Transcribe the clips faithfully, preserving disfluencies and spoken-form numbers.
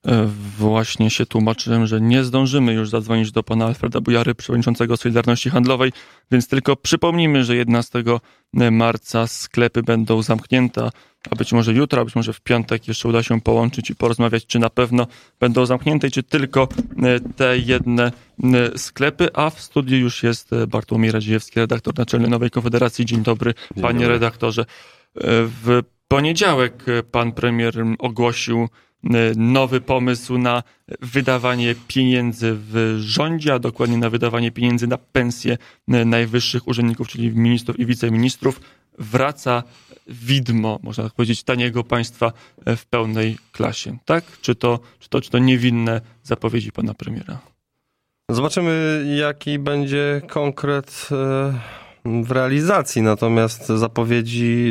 Właśnie się tłumaczyłem, że nie zdążymy już zadzwonić do pana Alfreda Bujary, przewodniczącego Solidarności Handlowej, więc tylko przypomnijmy, że jedenastego marca sklepy będą zamknięte, a być może jutro, a być może w piątek jeszcze uda się połączyć i porozmawiać, czy na pewno będą zamknięte, czy tylko te jedne sklepy, a w studiu już jest Bartłomiej Radziejewski, redaktor naczelny Nowej Konfederacji. Dzień dobry, Dzień panie dobry. redaktorze. W poniedziałek pan premier ogłosił nowy pomysł na wydawanie pieniędzy w rządzie, a dokładnie na wydawanie pieniędzy na pensje najwyższych urzędników, czyli ministrów i wiceministrów. Wraca widmo, można tak powiedzieć, taniego państwa w pełnej klasie. Tak? Czy to, czy to, czy to niewinne zapowiedzi pana premiera? Zobaczymy, jaki będzie konkret w realizacji, natomiast zapowiedzi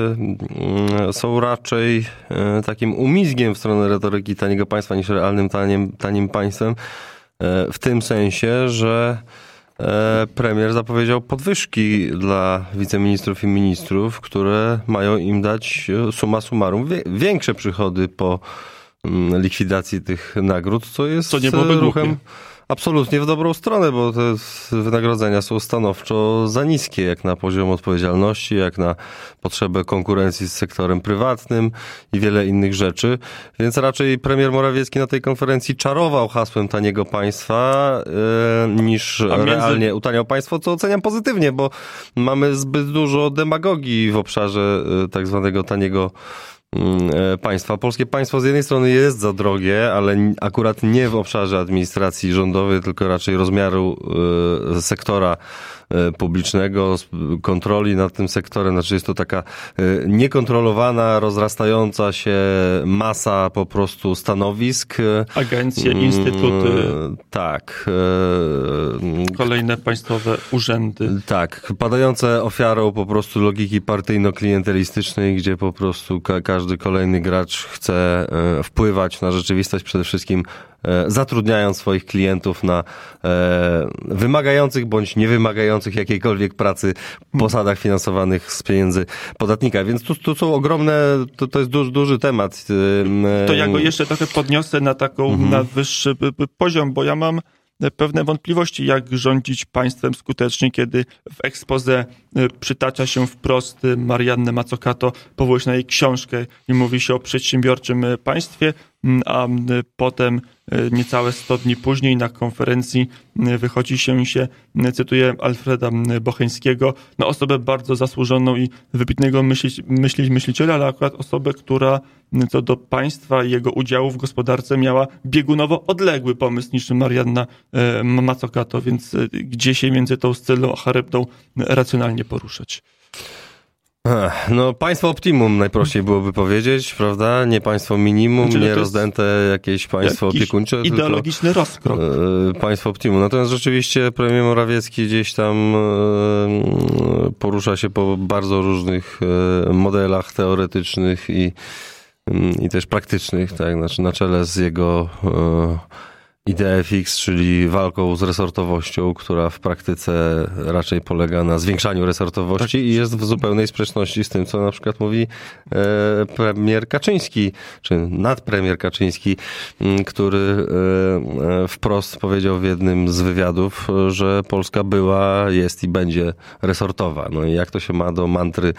są raczej takim umizgiem w stronę retoryki taniego państwa niż realnym tanim, tanim państwem, w tym sensie, że premier zapowiedział podwyżki dla wiceministrów i ministrów, które mają im dać summa summarum większe przychody po likwidacji tych nagród, co jest co nie byłoby ruchem głupie. Absolutnie w dobrą stronę, bo te wynagrodzenia są stanowczo za niskie, jak na poziom odpowiedzialności, jak na potrzebę konkurencji z sektorem prywatnym i wiele innych rzeczy. Więc raczej premier Morawiecki na tej konferencji czarował hasłem taniego państwa, yy, niż między... realnie utaniał państwo, co oceniam pozytywnie, bo mamy zbyt dużo demagogii w obszarze yy, tak zwanego taniego państwa. Polskie państwo z jednej strony jest za drogie, ale akurat nie w obszarze administracji rządowej, tylko raczej rozmiaru sektora publicznego, kontroli nad tym sektorem. Znaczy jest to taka niekontrolowana, rozrastająca się masa po prostu stanowisk. Agencje, instytuty. Tak. Kolejne państwowe urzędy. Tak. Padające ofiarą po prostu logiki partyjno-klientelistycznej, gdzie po prostu ka- każdy kolejny gracz chce wpływać na rzeczywistość, przede wszystkim zatrudniając swoich klientów na e, wymagających bądź niewymagających jakiejkolwiek pracy posadach finansowanych z pieniędzy podatnika. Więc tu, tu są ogromne, to, to jest duży, duży temat. E, to ja go jeszcze trochę podniosę na taką, mhm. na wyższy poziom, bo ja mam pewne wątpliwości, jak rządzić państwem skutecznie, kiedy w exposé przytacza się wprost Mariannę Mazzucato, powołuje się na jej książkę i mówi się o przedsiębiorczym państwie, a potem niecałe sto dni później na konferencji wychodzi się i się cytuje Alfreda Bocheńskiego, no osobę bardzo zasłużoną i wybitnego myśli, myśli, myśliciela, ale akurat osobę, która co do państwa i jego udziału w gospodarce miała biegunowo odległy pomysł niż Marianna Mazzucato, więc gdzie się między tą Scylą a Charybdą racjonalnie poruszać? No państwo optimum najprościej byłoby powiedzieć, prawda? Nie państwo minimum, znaczy, nie rozdęte jakieś państwo opiekuńcze. Ideologiczny tylko rozkrok. Państwo optimum. Natomiast rzeczywiście premier Morawiecki gdzieś tam porusza się po bardzo różnych modelach teoretycznych i, i też praktycznych, tak? Znaczy na czele z jego idea fix, czyli walką z resortowością, która w praktyce raczej polega na zwiększaniu resortowości tak. i jest w zupełnej sprzeczności z tym, co na przykład mówi e, premier Kaczyński, czy nadpremier Kaczyński, m, który e, wprost powiedział w jednym z wywiadów, że Polska była, jest i będzie resortowa. No i jak to się ma do mantry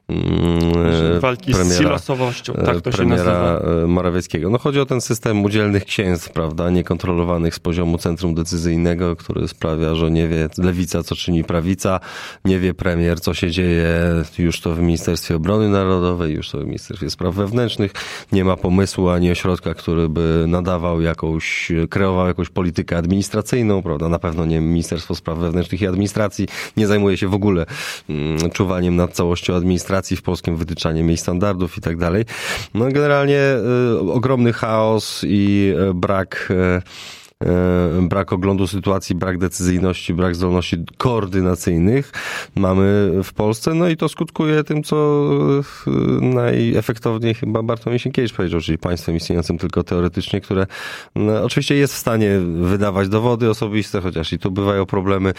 e, walki premiera, z silosowością, tak to premiera się nazywa. Morawieckiego. No chodzi o ten system udzielnych księstw, prawda, niekontrolowanych z poziomu centrum decyzyjnego, który sprawia, że nie wie lewica, co czyni prawica, nie wie premier, co się dzieje już to w Ministerstwie Obrony Narodowej, już to w Ministerstwie Spraw Wewnętrznych. Nie ma pomysłu ani ośrodka, który by nadawał jakąś, kreował jakąś politykę administracyjną, prawda? Na pewno nie Ministerstwo Spraw Wewnętrznych i Administracji nie zajmuje się w ogóle mm, czuwaniem nad całością administracji w polskim, wytyczaniem jej standardów i tak dalej. No generalnie y, ogromny chaos i y, brak y, brak oglądu sytuacji, brak decyzyjności, brak zdolności koordynacyjnych mamy w Polsce, no i to skutkuje tym, co najefektowniej chyba Bartłomiej Sienkiewicz powiedział, czyli państwem istniejącym tylko teoretycznie, które no, oczywiście jest w stanie wydawać dowody osobiste, chociaż i tu bywają problemy,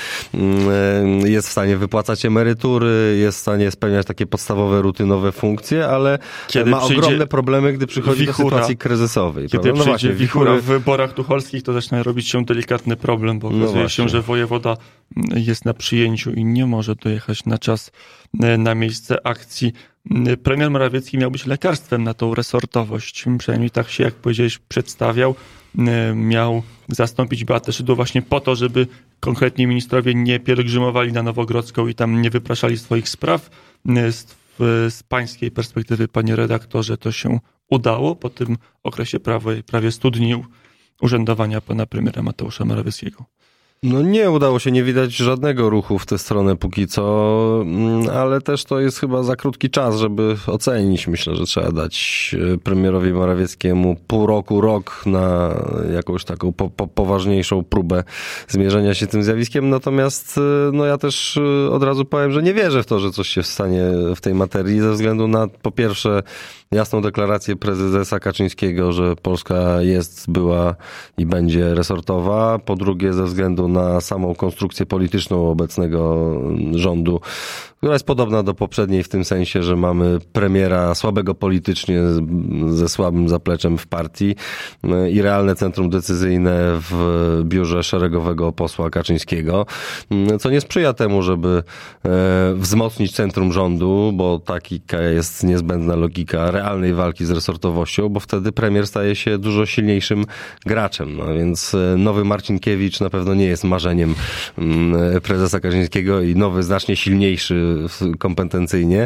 jest w stanie wypłacać emerytury, jest w stanie spełniać takie podstawowe, rutynowe funkcje, ale Kiedy ma ogromne problemy, gdy przychodzi wichura, do sytuacji kryzysowej. Kiedy prawda? no przyjdzie właśnie, wichura w wyborach tucholskich, to zaczyna robić się delikatny problem, bo okazuje no się, że wojewoda jest na przyjęciu i nie może dojechać na czas na miejsce akcji. Premier Morawiecki miał być lekarstwem na tą resortowość. Przynajmniej tak się, jak powiedziałeś, przedstawiał. Miał zastąpić Beatę Szydło właśnie po to, żeby konkretni ministrowie nie pielgrzymowali na Nowogrodzką i tam nie wypraszali swoich spraw. Z, z pańskiej perspektywy, panie redaktorze, to się udało po tym okresie prawie, prawie stu dni urzędowania pana premiera Mateusza Morawieckiego. No nie udało się, nie widać żadnego ruchu w tę stronę póki co, ale też to jest chyba za krótki czas, żeby ocenić. Myślę, że trzeba dać premierowi Morawieckiemu pół roku, rok na jakąś taką po, po, poważniejszą próbę zmierzenia się tym zjawiskiem. Natomiast no ja też od razu powiem, że nie wierzę w to, że coś się stanie w tej materii ze względu na po pierwsze jasną deklarację prezesa Kaczyńskiego, że Polska jest, była i będzie resortowa. Po drugie ze względu na samą konstrukcję polityczną obecnego rządu, która jest podobna do poprzedniej w tym sensie, że mamy premiera słabego politycznie, ze słabym zapleczem w partii i realne centrum decyzyjne w biurze szeregowego posła Kaczyńskiego, co nie sprzyja temu, żeby wzmocnić centrum rządu, bo taka jest niezbędna logika realnej walki z resortowością, bo wtedy premier staje się dużo silniejszym graczem. No więc nowy Marcinkiewicz na pewno nie jest marzeniem prezesa Kaczyńskiego i nowy, znacznie silniejszy kompetencyjnie,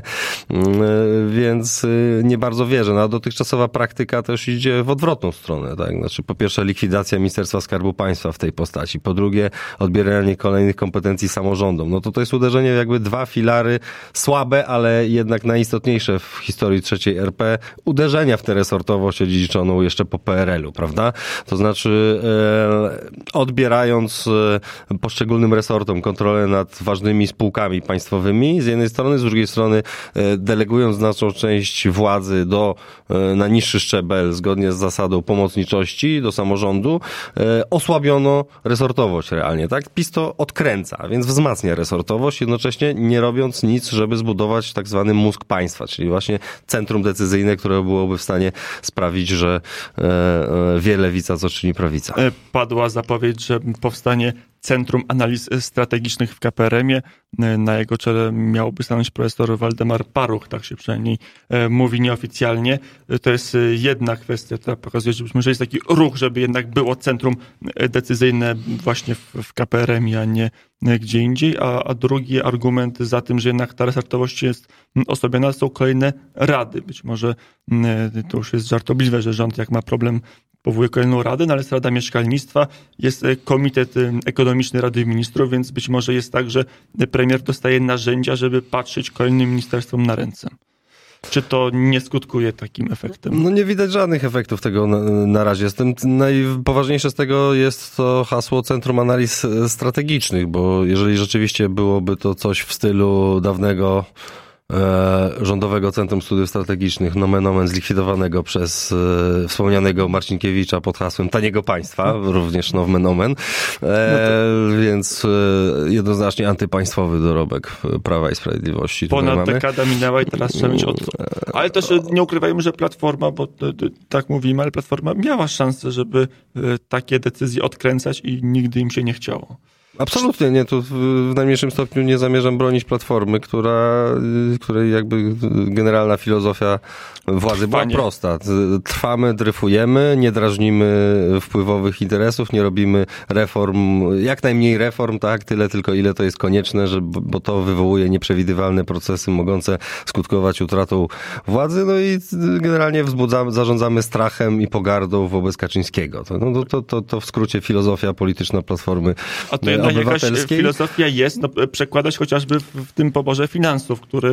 więc nie bardzo wierzę. No, a dotychczasowa praktyka też idzie w odwrotną stronę. Tak? Znaczy, po pierwsze likwidacja Ministerstwa Skarbu Państwa w tej postaci, po drugie odbieranie kolejnych kompetencji samorządom. No to to jest uderzenie w jakby dwa filary słabe, ale jednak najistotniejsze w historii trzeciej R P, uderzenia w tę resortowość odziedziczoną jeszcze po P R L u, prawda? To znaczy e, odbierając e, poszczególnym resortom kontrolę nad ważnymi spółkami państwowymi z jednej strony, z drugiej strony e, delegując znaczną część władzy do, e, na niższy szczebel zgodnie z zasadą pomocniczości do samorządu, e, osłabiono resortowość realnie, tak? PiS to odkręca, więc wzmacnia resortowość, jednocześnie nie robiąc nic, żeby zbudować tak zwany mózg państwa, czyli właśnie centrum decyzyjne, które byłoby w stanie sprawić, że e, e, wie lewica, co czyni prawica. Padła zapowiedź, że powstanie Centrum Analiz Strategicznych w K P R M ie. Na jego czele miałby stanąć profesor Waldemar Paruch, tak się przynajmniej mówi nieoficjalnie. To jest jedna kwestia, która pokazuje, że jest taki ruch, żeby jednak było centrum decyzyjne właśnie w K P R M ie, a nie gdzie indziej. A, a drugi argument za tym, że jednak ta resortowość jest osłabiona, są kolejne rady. Być może to już jest żartobliwe, że rząd jak ma problem powołuje kolejną radę, no ale jest Rada Mieszkalnictwa, jest Komitet Ekonomiczny Rady Ministrów, więc być może jest tak, że premier dostaje narzędzia, żeby patrzeć kolejnym ministerstwom na ręce. Czy to nie skutkuje takim efektem? No nie widać żadnych efektów tego na, na razie. Z tym najpoważniejsze z tego jest to hasło Centrum Analiz Strategicznych, bo jeżeli rzeczywiście byłoby to coś w stylu dawnego E, Rządowego Centrum Studiów Strategicznych, nomen omen zlikwidowanego przez e, wspomnianego Marcinkiewicza pod hasłem taniego państwa, również nomen omen, e, no to... więc e, jednoznacznie antypaństwowy dorobek Prawa i Sprawiedliwości. Ponad dekada minęła i teraz trzeba mieć od... Ale też nie ukrywajmy, że Platforma, bo to, to, tak mówimy, ale Platforma miała szansę, żeby e, takie decyzje odkręcać i nigdy im się nie chciało. Absolutnie nie, tu w najmniejszym stopniu nie zamierzam bronić Platformy, która, której jakby generalna filozofia władzy była prosta. Trwamy, dryfujemy, nie drażnimy wpływowych interesów, nie robimy reform, jak najmniej reform, tak, tyle tylko ile to jest konieczne, że, bo to wywołuje nieprzewidywalne procesy mogące skutkować utratą władzy, no i generalnie wzbudzamy, zarządzamy strachem i pogardą wobec Kaczyńskiego. To, no, to, to, to w skrócie filozofia polityczna Platformy. A to jednak jakaś filozofia jest, no, przekładać chociażby w, w tym poborze finansów, który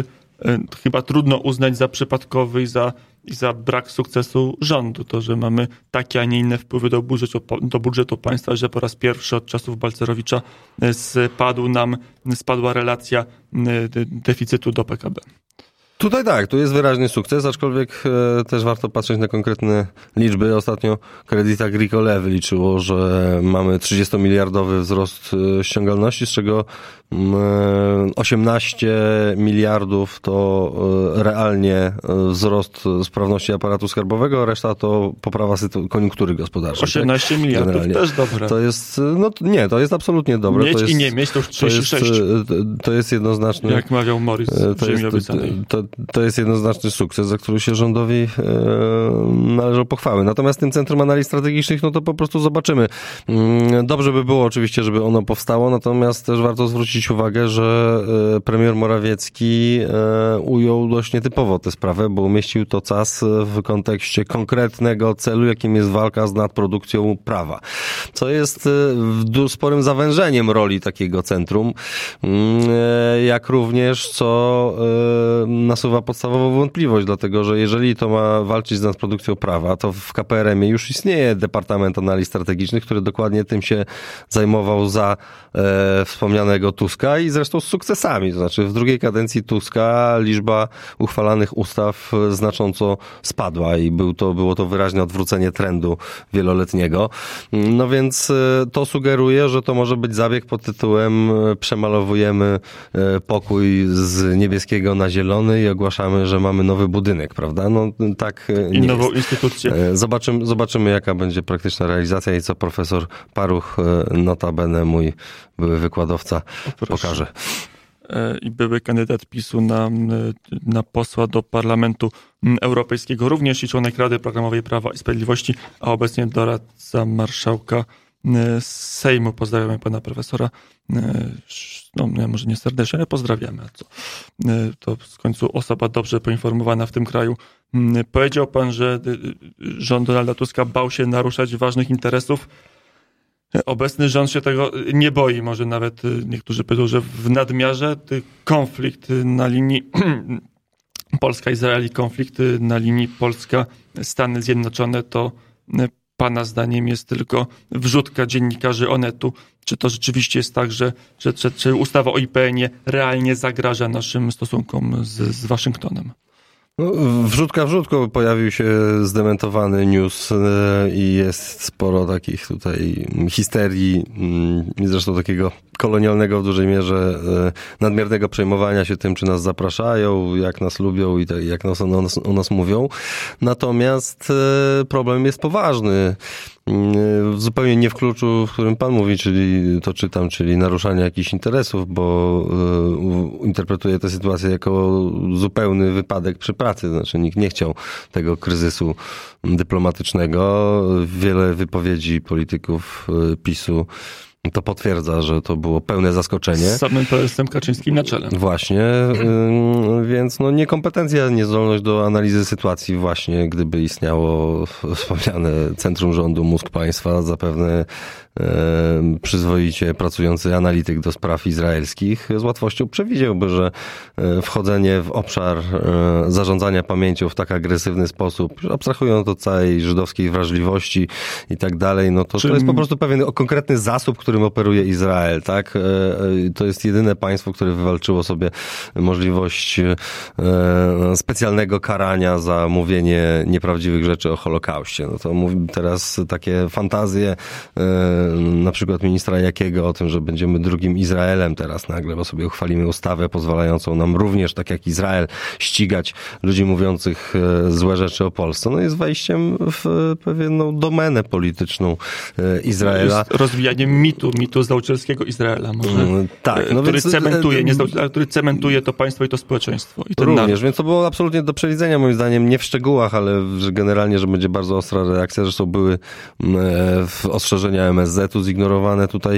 chyba trudno uznać za przypadkowy i za, i za brak sukcesu rządu. To, że mamy takie, a nie inne wpływy do budżetu, do budżetu państwa, że po raz pierwszy od czasów Balcerowicza spadł nam, spadła relacja deficytu do P K B. Tutaj tak, tu jest wyraźny sukces, aczkolwiek e, też warto patrzeć na konkretne liczby. Ostatnio Credit Agricole wyliczyło, że mamy trzydziestomiliardowy wzrost e, ściągalności, z czego e, osiemnaście miliardów to e, realnie e, wzrost sprawności aparatu skarbowego, reszta to poprawa sytu- koniunktury gospodarczej. osiemnaście tak? miliardów generalnie. Też dobre. To jest, no nie, to jest absolutnie dobre. Mieć to jest, i nie mieć to już trzydzieści sześć. To jest, to jest jednoznaczne. Jak mawiał Morris w Ziemi Obiecanej. To, to jest jednoznaczny sukces, za który się rządowi e, należą pochwały. Natomiast tym Centrum Analiz Strategicznych, no to po prostu zobaczymy. Dobrze by było oczywiście, żeby ono powstało, natomiast też warto zwrócić uwagę, że e, premier Morawiecki e, ujął dość nietypowo tę sprawę, bo umieścił to C A S w kontekście konkretnego celu, jakim jest walka z nadprodukcją prawa. Co jest e, sporym zawężeniem roli takiego centrum, e, jak również co e, nasuwa podstawową wątpliwość, dlatego że jeżeli to ma walczyć z nadprodukcją prawa, to w K P R M ie już istnieje Departament Analiz Strategicznych, który dokładnie tym się zajmował za e, wspomnianego Tuska i zresztą z sukcesami. To znaczy w drugiej kadencji Tuska liczba uchwalanych ustaw znacząco spadła i był to, było to wyraźne odwrócenie trendu wieloletniego. No więc e, to sugeruje, że to może być zabieg pod tytułem przemalowujemy e, pokój z niebieskiego na zielony i ogłaszamy, że mamy nowy budynek, prawda? No tak nie I nową jest. instytucję. Zobaczymy, zobaczymy, jaka będzie praktyczna realizacja i co profesor Paruch, notabene mój były wykładowca, pokaże. I były kandydat PiSu na, na posła do Parlamentu Europejskiego, również i członek Rady Programowej Prawa i Sprawiedliwości, a obecnie doradca marszałka Sejmu. Pozdrawiamy pana profesora. No, może nie serdecznie, ale pozdrawiamy. Co? To w końcu osoba dobrze poinformowana w tym kraju. Powiedział pan, że rząd Donalda Tuska bał się naruszać ważnych interesów. Obecny rząd się tego nie boi. Może nawet niektórzy powiedzą, że w nadmiarze konflikt na linii Polska-Izrael i konflikt na linii Polska-Stany Zjednoczone to pana zdaniem jest tylko wrzutka dziennikarzy Onetu. Czy to rzeczywiście jest tak, że, że, że, że ustawa o I P N ie realnie zagraża naszym stosunkom z, z Waszyngtonem? No, wrzutka wrzutką pojawił się zdementowany news i jest sporo takich tutaj histerii i zresztą takiego kolonialnego w dużej mierze nadmiernego przejmowania się tym, czy nas zapraszają, jak nas lubią i tak, jak nas, o, nas, o nas mówią. Natomiast problem jest poważny. Zupełnie nie w kluczu, w którym pan mówi, czyli to czytam, czyli naruszanie jakichś interesów, bo y, interpretuję tę sytuację jako zupełny wypadek przy pracy. Znaczy nikt nie chciał tego kryzysu dyplomatycznego. Wiele wypowiedzi polityków y, PiSu to potwierdza, że to było pełne zaskoczenie. Z samym prezesem Kaczyńskim na czele. Właśnie, yy, więc no niekompetencja, niezdolność do analizy sytuacji właśnie, gdyby istniało wspomniane centrum rządu, mózg państwa, zapewne yy, przyzwoicie pracujący analityk do spraw izraelskich z łatwością przewidziałby, że yy, wchodzenie w obszar yy, zarządzania pamięcią w tak agresywny sposób, abstrahując od całej żydowskiej wrażliwości i tak dalej, no to, Czym... to jest po prostu pewien konkretny zasób, który którym operuje Izrael, tak? To jest jedyne państwo, które wywalczyło sobie możliwość specjalnego karania za mówienie nieprawdziwych rzeczy o Holokauście. No to mówi teraz takie fantazje na przykład ministra Jakiego o tym, że będziemy drugim Izraelem teraz nagle, bo sobie uchwalimy ustawę pozwalającą nam również, tak jak Izrael, ścigać ludzi mówiących złe rzeczy o Polsce. No jest wejściem w pewną domenę polityczną Izraela. Jest rozwijaniem mitu, mitu zdraucielskiego Izraela, może, mm, tak, no który, więc, cementuje, nie ale który cementuje to państwo i to społeczeństwo. I również, naród. Więc to było absolutnie do przewidzenia, moim zdaniem, nie w szczegółach, ale że generalnie, że będzie bardzo ostra reakcja. Zresztą były e, ostrzeżenia M S Z u zignorowane tutaj.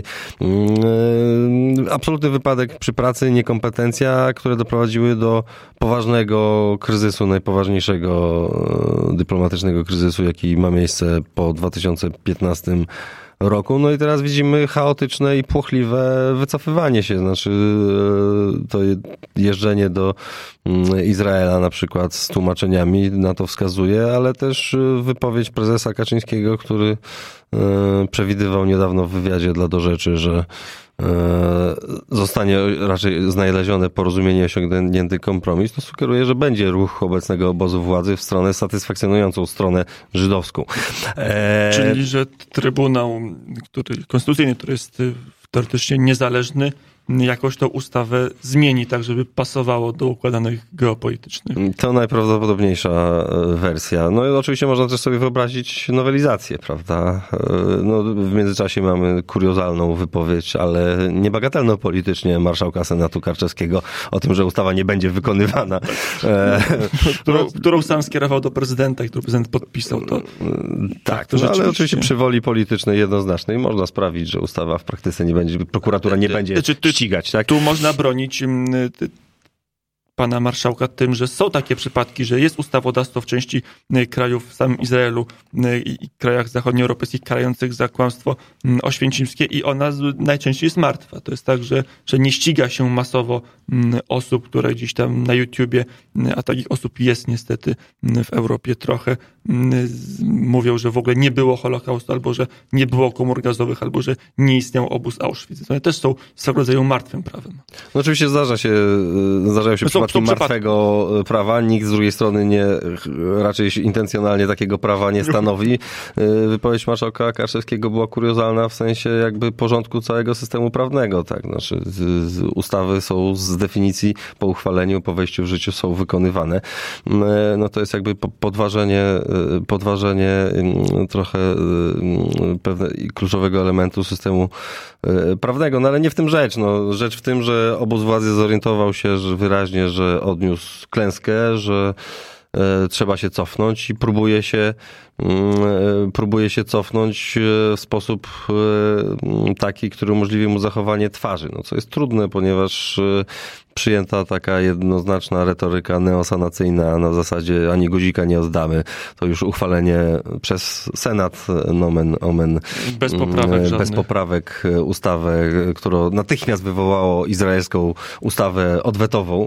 E, absolutny wypadek przy pracy, niekompetencja, które doprowadziły do poważnego kryzysu, najpoważniejszego e, dyplomatycznego kryzysu, jaki ma miejsce po dwa tysiące piętnastym roku. No i teraz widzimy chaotyczne i płochliwe wycofywanie się. Znaczy to jeżdżenie do Izraela na przykład z tłumaczeniami na to wskazuje, ale też wypowiedź prezesa Kaczyńskiego, który przewidywał niedawno w wywiadzie dla Do Rzeczy, że zostanie raczej znalezione porozumienie, osiągnięty kompromis, to sugeruje, że będzie ruch obecnego obozu władzy w stronę satysfakcjonującą stronę żydowską. E... Czyli, że Trybunał który, Konstytucyjny, który jest teoretycznie niezależny, jakoś tą ustawę zmieni tak, żeby pasowało do układanych geopolitycznych. To najprawdopodobniejsza wersja. No i oczywiście można też sobie wyobrazić nowelizację, prawda? No, w międzyczasie mamy kuriozalną wypowiedź, ale niebagatelną politycznie marszałka Senatu Karczewskiego o tym, że ustawa nie będzie wykonywana. którą, którą sam skierował do prezydenta i którą prezydent podpisał. To, tak, to no, ale oczywiście przy woli politycznej jednoznacznej można sprawić, że ustawa w praktyce nie będzie, prokuratura nie będzie znaczy, ty, ścigać, tak? Tu można bronić ty, pana marszałka tym, że są takie przypadki, że jest ustawodawstwo w części krajów w samym Izraelu i, i krajach zachodnioeuropejskich karających za kłamstwo oświęcimskie i ona najczęściej jest martwa. To jest tak, że, że nie ściga się masowo osób, które gdzieś tam na YouTubie, a takich osób jest niestety w Europie trochę, mówią, że w ogóle nie było Holokaustu, albo że nie było komór gazowych, albo że nie istniał obóz Auschwitz. One też są swego rodzaju martwym prawem. No oczywiście zdarza się, zdarzają się przypadki martwego prawa. Nikt z drugiej strony nie, raczej intencjonalnie takiego prawa nie stanowi. Wypowiedź marszałka Karczewskiego była kuriozalna w sensie jakby porządku całego systemu prawnego, tak? Znaczy z, z ustawy są z definicji po uchwaleniu, po wejściu w życie są wykonywane. No to jest jakby podważenie, podważenie trochę pewne kluczowego elementu systemu prawnego, no ale nie w tym rzecz. No, rzecz w tym, że obóz władzy zorientował się że wyraźnie, że odniósł klęskę, że trzeba się cofnąć i próbuje się, próbuje się cofnąć w sposób taki, który umożliwi mu zachowanie twarzy. No, co jest trudne, ponieważ przyjęta taka jednoznaczna retoryka neosanacyjna na zasadzie ani guzika nie oddamy. To już uchwalenie przez Senat, nomen omen, bez poprawek, bez żadnych. poprawek ustawę, która natychmiast wywołało izraelską ustawę odwetową.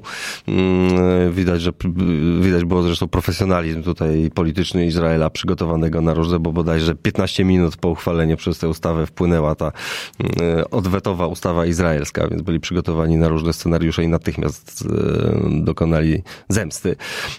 Widać, że widać było zresztą profesjonalizm tutaj polityczny Izraela przygotowanego na różne, bo bodajże piętnaście minut po uchwaleniu przez tę ustawę wpłynęła ta odwetowa ustawa izraelska, więc byli przygotowani na różne scenariusze i natychmiast dokonali zemsty.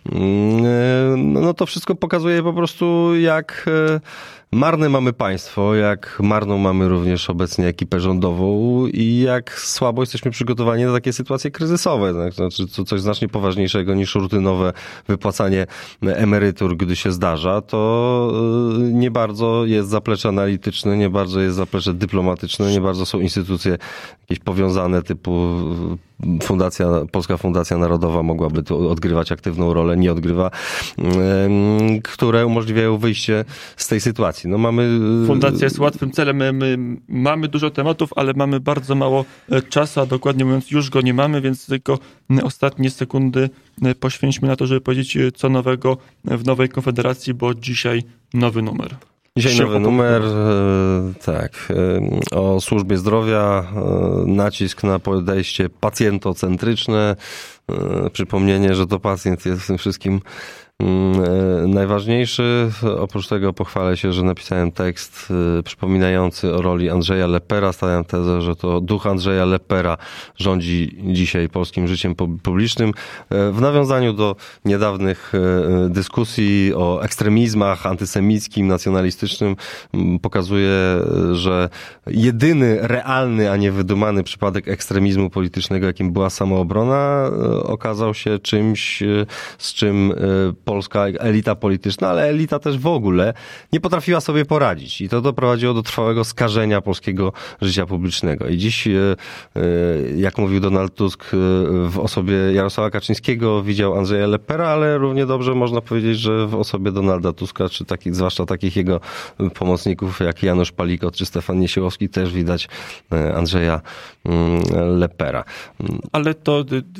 No to wszystko pokazuje po prostu, jak marne mamy państwo, jak marną mamy również obecnie ekipę rządową i jak słabo jesteśmy przygotowani na takie sytuacje kryzysowe. Znaczy coś znacznie poważniejszego niż rutynowe wypłacanie emerytur, gdy się zdarza, to nie bardzo jest zaplecze analityczne, nie bardzo jest zaplecze dyplomatyczne, nie bardzo są instytucje jakieś powiązane typu Fundacja, Polska Fundacja Narodowa mogłaby tu odgrywać aktywną rolę, nie odgrywa, które umożliwiają wyjście z tej sytuacji. No mamy... Fundacja jest łatwym celem. My, my mamy dużo tematów, ale mamy bardzo mało czasu, a dokładnie mówiąc już go nie mamy, więc tylko ostatnie sekundy poświęćmy na to, żeby powiedzieć co nowego w nowej Konfederacji, bo dzisiaj nowy numer. Dzisiaj nowy numer, tak, o służbie zdrowia, nacisk na podejście pacjentocentryczne, przypomnienie, że to pacjent jest w tym wszystkim najważniejszy. Oprócz tego pochwalę się, że napisałem tekst przypominający o roli Andrzeja Lepera. Stawiam tezę, że to duch Andrzeja Lepera rządzi dzisiaj polskim życiem publicznym. W nawiązaniu do niedawnych dyskusji o ekstremizmach antysemickim, nacjonalistycznym pokazuje, że jedyny realny, a nie wydumany przypadek ekstremizmu politycznego, jakim była samoobrona, okazał się czymś, z czym polska elita polityczna, ale elita też w ogóle nie potrafiła sobie poradzić. I to doprowadziło do trwałego skażenia polskiego życia publicznego. I dziś, jak mówił Donald Tusk, w osobie Jarosława Kaczyńskiego widział Andrzeja Lepera, ale równie dobrze można powiedzieć, że w osobie Donalda Tuska, czy takich, zwłaszcza takich jego pomocników jak Janusz Palikot czy Stefan Niesiołowski, też widać Andrzeja Lepera. Ale to, nie wiem,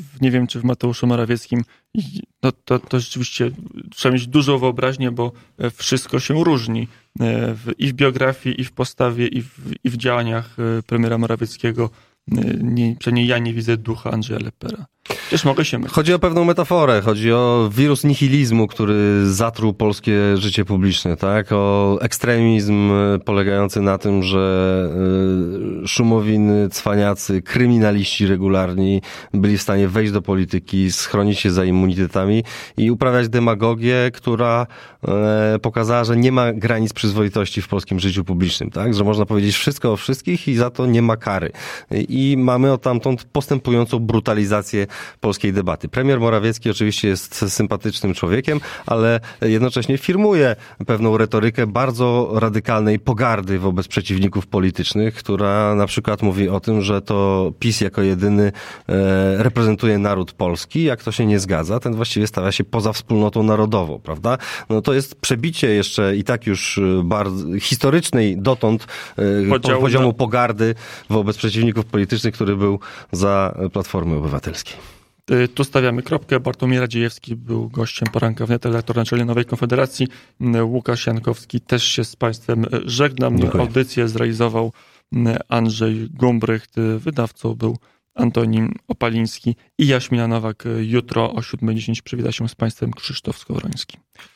czy w Mateuszu Morawieckim, i no to, to rzeczywiście trzeba mieć dużą wyobraźnię, bo wszystko się różni w, i w biografii, i w postawie, i w, i w działaniach premiera Morawieckiego. Nie, przynajmniej ja nie widzę ducha Andrzeja Lepera. Też mogę się mylić. Chodzi o pewną metaforę, chodzi o wirus nihilizmu, który zatruł polskie życie publiczne, tak? O ekstremizm polegający na tym, że szumowiny, cwaniacy, kryminaliści regularni byli w stanie wejść do polityki, schronić się za immunitetami i uprawiać demagogię, która pokazała, że nie ma granic przyzwoitości w polskim życiu publicznym, tak? Że można powiedzieć wszystko o wszystkich i za to nie ma kary. I mamy odtamtąd postępującą brutalizację polskiej debaty. Premier Morawiecki oczywiście jest sympatycznym człowiekiem, ale jednocześnie firmuje pewną retorykę bardzo radykalnej pogardy wobec przeciwników politycznych, która na przykład mówi o tym, że to PiS jako jedyny e, reprezentuje naród polski. Jak to się nie zgadza, ten właściwie stawia się poza wspólnotą narodową, prawda? No to jest przebicie jeszcze i tak już bardzo historycznej dotąd e, poziomu na... pogardy wobec przeciwników politycznych, który był za Platformy Obywatelskiej. Tu stawiamy kropkę. Bartłomiej Radziejewski był gościem poranka w Netel, redaktor naczelny Nowej Konfederacji. Łukasz Jankowski też się z Państwem żegnam. Dziękuję. Audycję zrealizował Andrzej Gumbrycht, wydawcą był Antonim Opaliński i Jaśmina Nowak. Jutro o siódma dziesięć przywita się z Państwem Krzysztof Skowroński.